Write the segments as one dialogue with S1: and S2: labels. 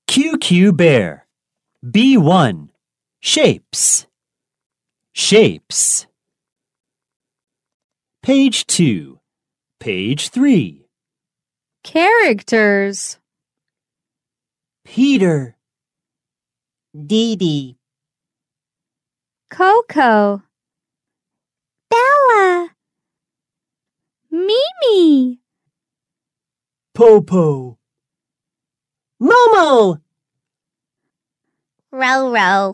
S1: QQ Bear. B1. Shapes. Shapes. Page 2. Page 3.
S2: Characters.
S1: Peter.
S3: Dee Dee.
S2: Coco.
S4: Bella.
S2: Mimi.
S1: Popo.
S3: Momo.
S4: Roro.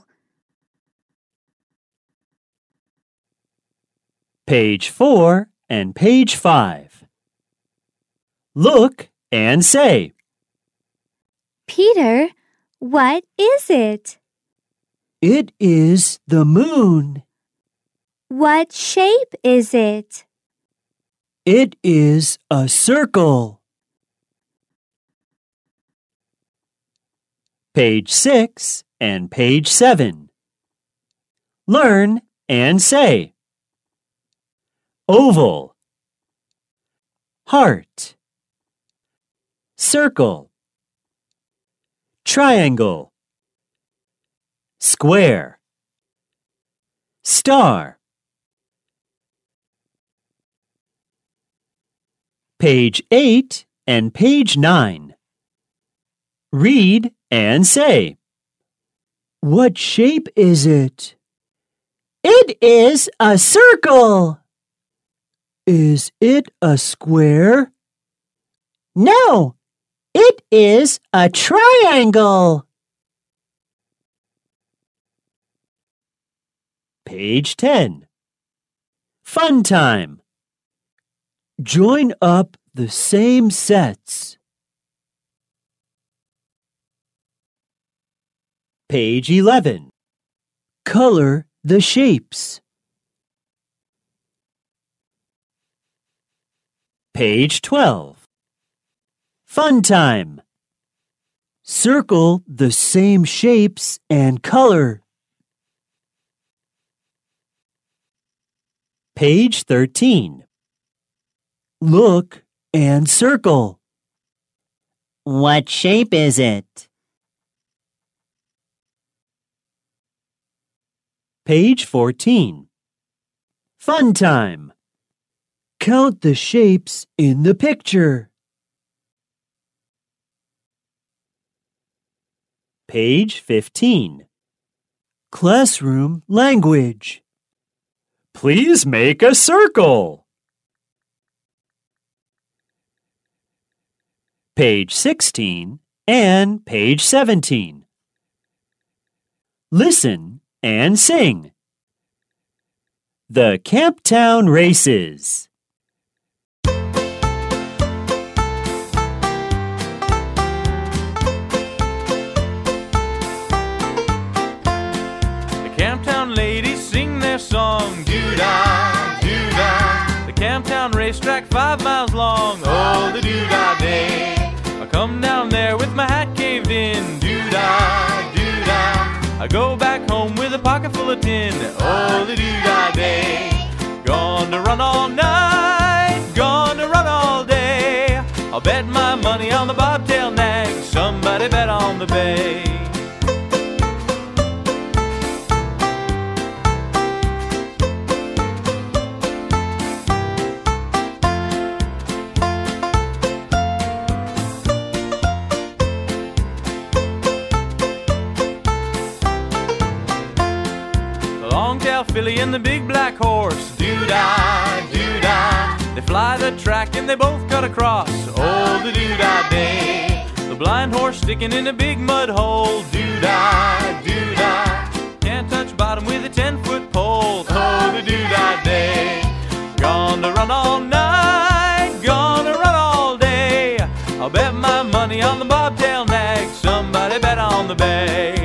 S1: Page 4 and page 5. Look and say.
S2: Peter, what is it?
S1: It is the moon.
S2: What shape is it?
S1: It is a circle. Page 6 and page 7. Learn and say. Oval. Heart. Circle. Triangle. Square. Star. Page 8 and page 9. Read and say. What shape is it?
S3: It is a circle.
S1: Is it a square?
S3: No, it is a triangle.
S1: Page 10. Fun time. Join up the same sets. Page 11. Color the shapes. Page 12. Fun time. Circle the same shapes and color. Page 13. Look and circle.
S3: What shape is it?
S1: Page 14. Fun time. Count the shapes in the picture. Page 15. Classroom language. Please make a circle. Page 16 and page 17. Listen and sing. The Camptown Races.
S5: Camptown ladies sing their song, doo-dah, doo-dah. The Camptown racetrack 5 miles long, oh, the doo-dah day. I come down there with my hat caved in, doo-dah, doo-dah. I go back home with a pocket full of tin, oh, the doo-dah day. Gone to run all night, gone to run all day. I'll bet my money on the bobtail nag, somebody bet on the bay. Longtail filly and the big black horse, doo-dah, doo-dah. They fly the track and they both cut across, oh, the doo-dah day. The blind horse sticking in a big mud hole, doo-dah, doo-dah. Can't touch bottom with a 10-foot pole, oh, the doo-dah day. Gone to run all night, gone to run all day. I'll bet my money on the bobtail nag, somebody bet on the bay.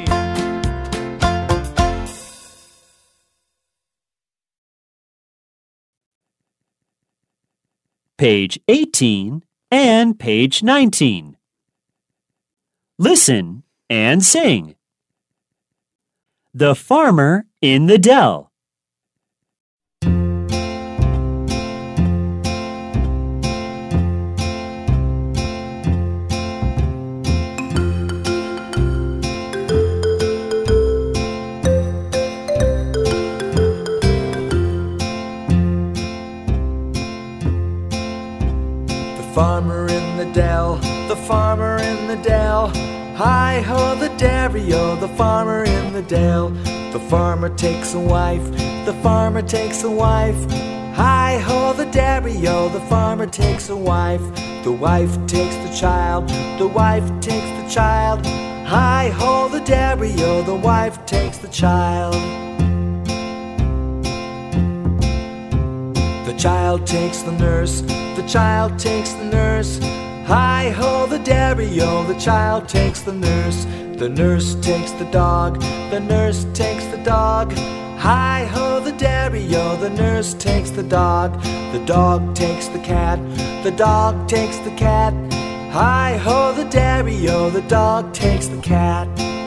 S1: Page 18 and page 19. Listen and sing. The Farmer in the Dell.
S4: the dell. Hi-ho, the dairy-o, the farmer in the dell. The farmer takes a wife, the farmer takes a wife. Hi-ho, the dairy-o, the farmer takes a wife. The wife takes the child, the wife takes the child. Hi-ho, the dairy-o, the wife takes the child. The child takes the nurse, the child takes the nurse. Hi-ho, the dairy-o, the child takes the nurse. The nurse takes the dog, the nurse takes the dog. Hi-ho, the dairy-o, the nurse takes the dog. The dog takes the cat, the dog takes the cat. Hi-ho, the dairy-o, the dog takes the cat.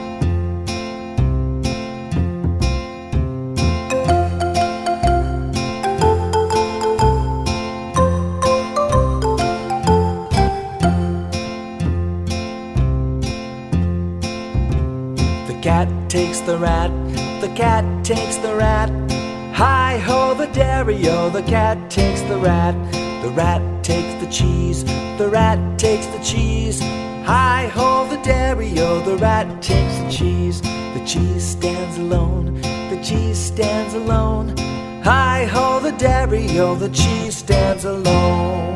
S4: The cat takes the rat, the cat takes the rat. Hi-ho, the dairy-o, the cat takes the rat. The rat takes the cheese, the rat takes the cheese. Hi-ho, the dairy-o, the rat takes the cheese. The cheese stands alone, the cheese stands alone. Hi-ho, the dairy-o, the cheese stands alone.